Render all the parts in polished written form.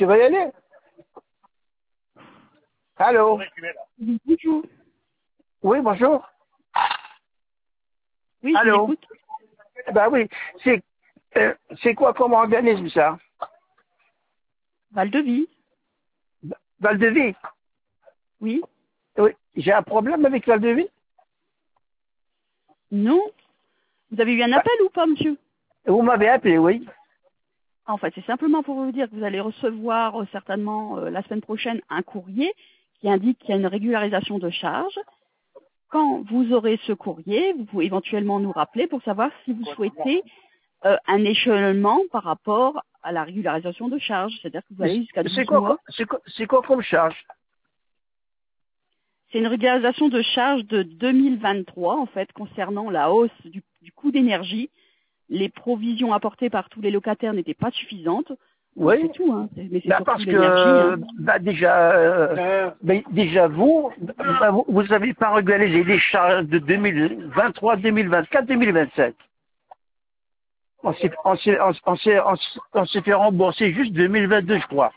Tu vas y aller? Allô? Bonjour. Oui, bonjour. Oui, je Allô? vous écoute. Ben oui, c'est quoi comme organisme ça? Val-de-Vie. Val-de-Vie? Oui. Oui, j'ai un problème avec Val-de-Vie? Non. Vous avez eu un Ben, appel ou pas, monsieur? vous m'avez appelé, oui. En fait, c'est simplement pour vous dire que vous allez recevoir certainement la semaine prochaine un courrier qui indique qu'il y a une régularisation de charge. Quand vous aurez ce courrier, vous pouvez éventuellement nous rappeler pour savoir si vous souhaitez un échelonnement par rapport à la régularisation de charge. C'est-à-dire que vous Mais allez jusqu'à C'est 12 quoi, mois. c'est quoi comme charge? C'est une régularisation de charge de 2023, en fait, concernant la hausse du coût d'énergie. Les provisions apportées par tous les locataires n'étaient pas suffisantes. Oui. C'est tout, hein. Mais c'est Ben surtout parce l'énergie, hein. que déjà vous n'avez pas régularisé les charges de 2023, 2024, 2027. On s'est fait rembourser juste 2022, je crois.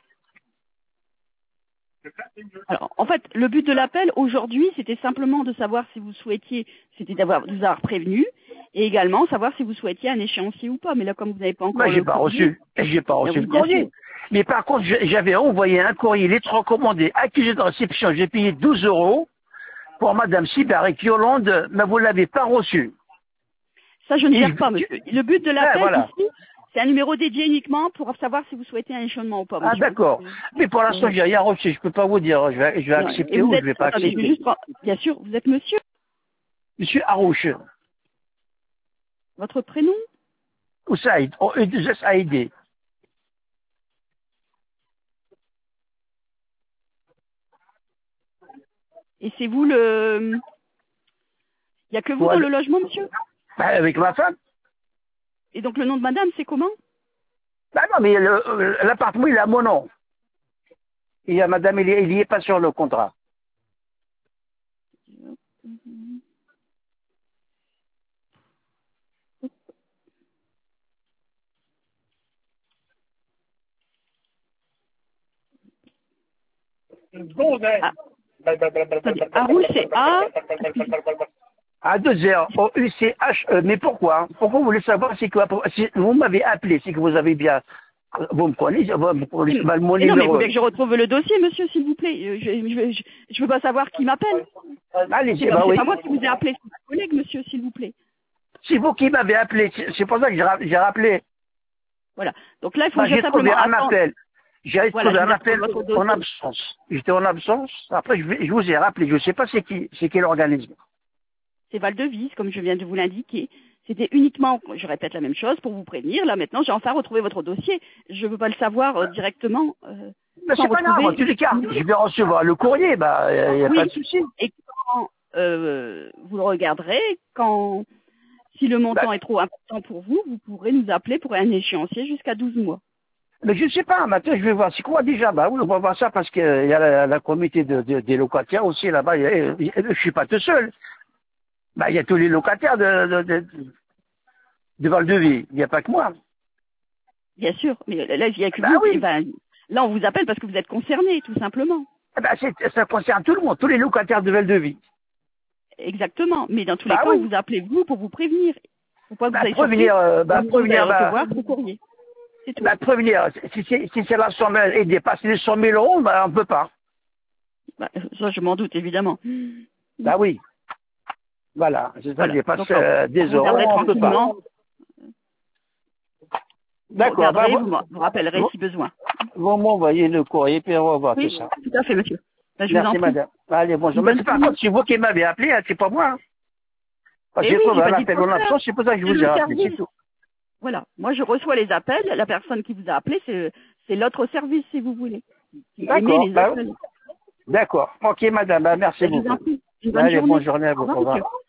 Alors, en fait, le but de l'appel aujourd'hui, c'était simplement de savoir si vous souhaitiez, c'était de vous avoir prévenu, et également savoir si vous souhaitiez un échéancier ou pas. Mais là, comme vous n'avez pas Moi, encore le courrier, j'ai pas reçu oui, le bien sûr. courrier. Mais par contre, j'avais envoyé un courrier lettre recommandée, accusé de réception. J'ai payé 12 euros pour Madame Sibaric Yolande, mais vous l'avez pas reçu. Ça, je ne Et gère pas, monsieur. Le but de ah, l'appel voilà. ici, c'est un numéro dédié uniquement pour savoir si vous souhaitez un échelonnement ou pas, Ah, monsieur. d'accord. Mais pour l'instant, Oui. j'ai rien reçu. Je peux pas vous dire. Je vais Non, et accepter vous ou je êtes, vais pas attendez, je vais accepter. juste prendre, bien sûr, vous êtes monsieur, Monsieur Harouche, votre prénom, ou Saïd, O-E-2-S-A-I-D. et c'est vous le, il y a que vous Quoi dans de- le logement, monsieur? Ben, avec ma femme. Et donc le nom de madame, c'est comment? Ben non, mais l'appartement, il est à mon nom. Et madame, il y est pas sur le contrat. Ah, attendez, Haroul, c'est A, À 2 heures, O-U-C-H-E. Mais pourquoi? Pourquoi vous voulez savoir c'est quoi? Si vous m'avez appelé, c'est que vous avez bien, vous me prenez, vous prenez mon mais non, mais vous numéro. voulez que je retrouve le dossier, monsieur, s'il vous plaît. Je veux pas savoir qui m'appelle. Allez, bah C'est oui. pas moi qui vous ai appelé, c'est ma collègue, monsieur, s'il vous plaît. C'est vous qui m'avez appelé. C'est pour ça que j'ai rappelé. Voilà. Donc là, il faut Ben, que je j'ai trouvé simplement un attendre. appel. J'ai Voilà, trouvé je un vais reprendre appel votre en dossier. absence. J'étais en absence. Après, je vous ai rappelé. Je ne sais pas c'est quel organisme. C'est Val-de-Vie, comme je viens de vous l'indiquer. C'était uniquement, je répète la même chose pour vous prévenir. Là, maintenant, j'ai enfin retrouvé votre dossier. Je ne veux pas le savoir directement Mais sans c'est pas grave. En retrouver. tous les cas, je vais recevoir le courrier. Bah, il n'y a pas de Oui. souci. Et quand vous le regarderez, quand si le Bah, montant est trop important pour vous, vous pourrez nous appeler pour un échéancier jusqu'à 12 mois. mais je ne sais pas. Maintenant, je vais voir. C'est quoi déjà? Bah oui, on va voir ça parce qu'il y a la comité des locataires aussi là-bas. Je suis pas tout seul. Bah, il y a tous les locataires de Val-de-Vie. Il n'y a pas que moi. Bien sûr, mais là, il n'y a que Bah vous. oui. Ben, là, on vous appelle parce que vous êtes concerné, tout simplement. Eh ben, ça concerne tout le monde, tous les locataires de Val-de-Vie. Exactement. Mais dans tous les Bah cas, on oui. vous appelle vous pour vous prévenir. Pour pas que vous Bah soyez surpris. Vous allez prévenir, recevoir le courrier. C'est tout. prévenir. Si c'est la somme et dépasse les 100 000 euros, bah on peut pas. Bah, ça, je m'en doute, évidemment. Bah oui. Voilà. Si ça Voilà. dépasse Donc, des on euros, regarderait on peut pas. tranquillement. Vous D'accord. Bah, regarderez, vous rappellerez vous, si besoin. vous m'envoyez le courrier, puis on va voir tout Oui, ça. tout à fait, monsieur. Ben, je vous en Merci, prie. madame. Allez, bonjour. Une Mais bonne c'est par journée. contre, c'est vous qui m'avez appelé, hein, c'est pas moi. Hein. Parce Et que j'ai oui, trouvé j'ai pas un dit le appel en contraire. absence, c'est pour ça que je C'est vous ai le rappelé, c'est service. tout. Voilà. Moi, je reçois les appels. La personne qui vous a appelé, c'est l'autre service, si vous voulez, qui émet D'accord. les Bah, appels. d'accord. Ok, madame. Bah, merci Ben, je vous en beaucoup. prie. Une bonne Allez, bonne journée. journée à Au vous. revoir, Au revoir. monsieur.